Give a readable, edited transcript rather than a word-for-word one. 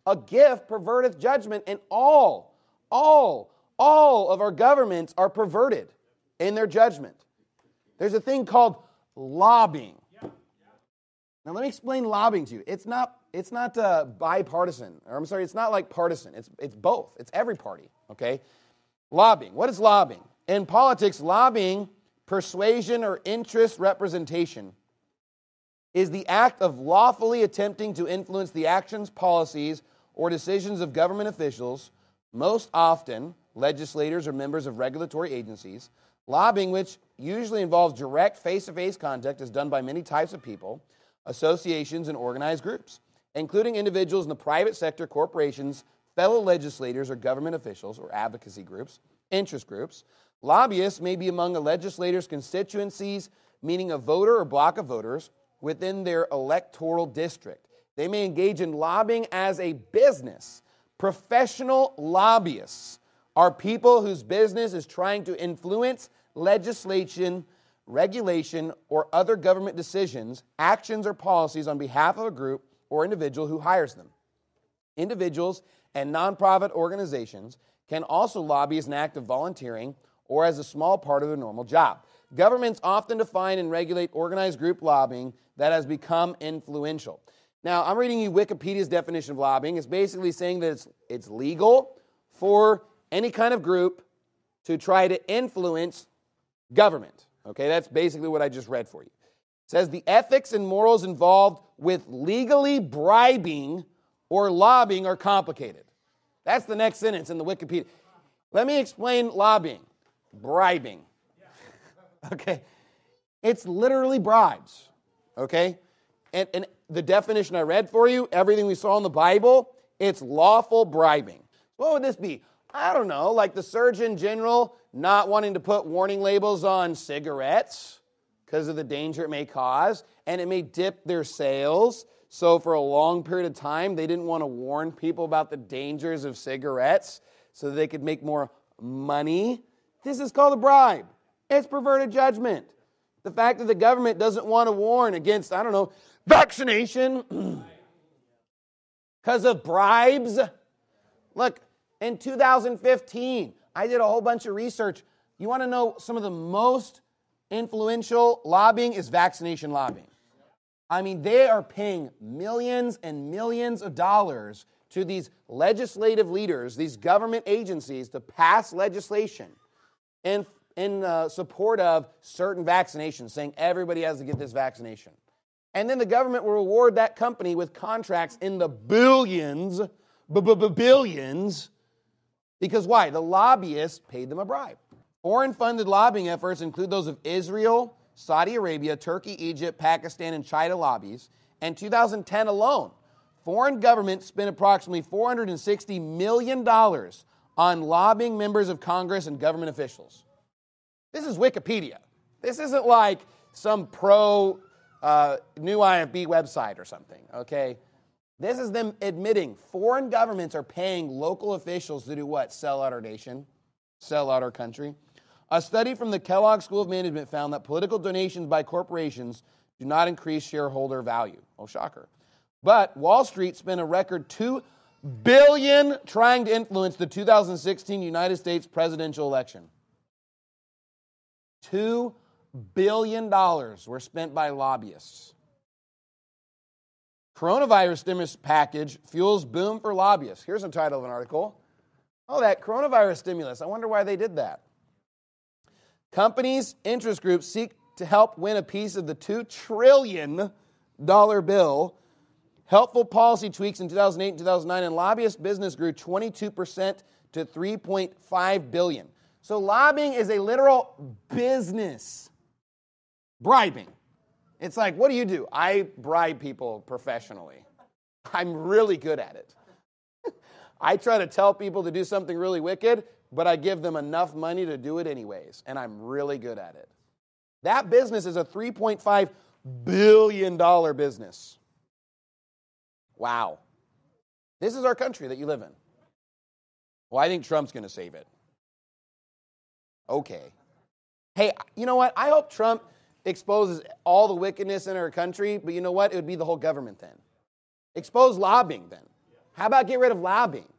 a gift perverteth judgment, and all of our governments are perverted in their judgment. There's a thing called lobbying. Now let me explain lobbying to you. It's not bipartisan. Or I'm sorry, it's not like partisan. It's both. It's every party, okay? Lobbying. What is lobbying? In politics, lobbying, persuasion, or interest representation is the act of lawfully attempting to influence the actions, policies, or decisions of government officials, most often legislators or members of regulatory agencies. Lobbying, which usually involves direct face-to-face contact, is done by many types of people, associations, and organized groups, including individuals in the private sector, corporations, fellow legislators or government officials, or advocacy groups, interest groups. Lobbyists may be among a legislator's constituencies, meaning a voter or block of voters within their electoral district. They may engage in lobbying as a business. Professional lobbyists are people whose business is trying to influence legislation, regulation, or other government decisions, actions, or policies on behalf of a group or individual who hires them. Individuals and nonprofit organizations can also lobby as an act of volunteering or as a small part of their normal job. Governments often define and regulate organized group lobbying that has become influential. Now, I'm reading you Wikipedia's definition of lobbying. It's basically saying that it's legal for any kind of group to try to influence government. Okay, that's basically what I just read for you. It says the ethics and morals involved with legally bribing or lobbying are complicated. That's the next sentence in the Wikipedia. Let me explain lobbying. Bribing. Okay. It's literally bribes. Okay? And the definition I read for you, everything we saw in the Bible, it's lawful bribing. What would this be? I don't know, like the Surgeon General not wanting to put warning labels on cigarettes because of the danger it may cause, and it may dip their sales. So for a long period of time, they didn't want to warn people about the dangers of cigarettes so that they could make more money. This is called a bribe. It's perverted judgment. The fact that the government doesn't want to warn against, I don't know, vaccination because of bribes. Look, in 2015, I did a whole bunch of research. You want to know some of the most influential lobbying is vaccination lobbying. I mean, they are paying millions and millions of dollars to these legislative leaders, these government agencies, to pass legislation in support of certain vaccinations, saying everybody has to get this vaccination. And then the government will reward that company with contracts in the billions, billions, because why? The lobbyists paid them a bribe. Foreign-funded lobbying efforts include those of Israel, Saudi Arabia, Turkey, Egypt, Pakistan, and China lobbies. In 2010 alone, foreign governments spent approximately $460 million on lobbying members of Congress and government officials. This is Wikipedia. This isn't like some pro new IFB website or something, okay? This is them admitting foreign governments are paying local officials to do what? Sell out our nation, sell out our country. A study from the Kellogg School of Management found that political donations by corporations do not increase shareholder value. Oh, shocker. But Wall Street spent a record $2 billion trying to influence the 2016 United States presidential election. $2 billion were spent by lobbyists. Coronavirus stimulus package fuels boom for lobbyists. Here's the title of an article. Oh, that coronavirus stimulus. I wonder why they did that. Companies, interest groups seek to help win a piece of the $2 trillion bill. Helpful policy tweaks in 2008 and 2009, and lobbyist business grew 22% to $3.5 billion. So lobbying is a literal business. Bribing. It's like, what do? I bribe people professionally. I'm really good at it. I try to tell people to do something really wicked, but I give them enough money to do it anyways, and I'm really good at it. That business is a $3.5 billion business. Wow. This is our country that you live in. Well, I think Trump's going to save it. Okay. Hey, you know what? I hope Trump exposes all the wickedness in our country, but you know what? It would be the whole government then. Expose lobbying then. How about get rid of lobbying?